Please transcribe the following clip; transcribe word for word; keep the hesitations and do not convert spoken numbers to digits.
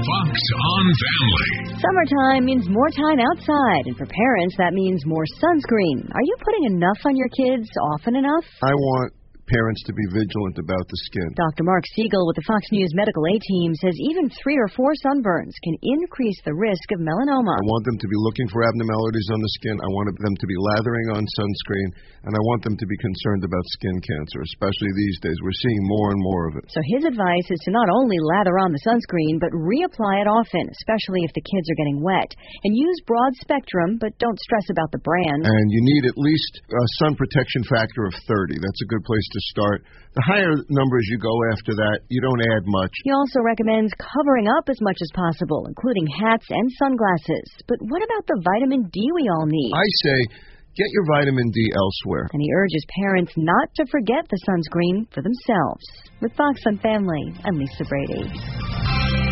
Fox on Family. Summertime means more time outside, and for parents, that means more sunscreen. Are you putting enough on your kids often enough? I want parents to be vigilant about the skin. Doctor Mark Siegel with the Fox News Medical A-Team says even three or four sunburns can increase the risk of melanoma. I want them to be looking for abnormalities on the skin. I want them to be lathering on sunscreen, and I want them to be concerned about skin cancer, especially these days. We're seeing more and more of it. So his advice is to not only lather on the sunscreen, but reapply it often, especially if the kids are getting wet. And use broad spectrum, but don't stress about the brand. And you need at least a sun protection factor of thirty. That's a good place to start. The higher numbers you go after that, you don't add much. He also recommends covering up as much as possible, including hats and sunglasses. But what about the vitamin D we all need? I say, get your vitamin D elsewhere. And he urges parents not to forget the sunscreen for themselves. With Fox on Family, I'm Lisa Brady.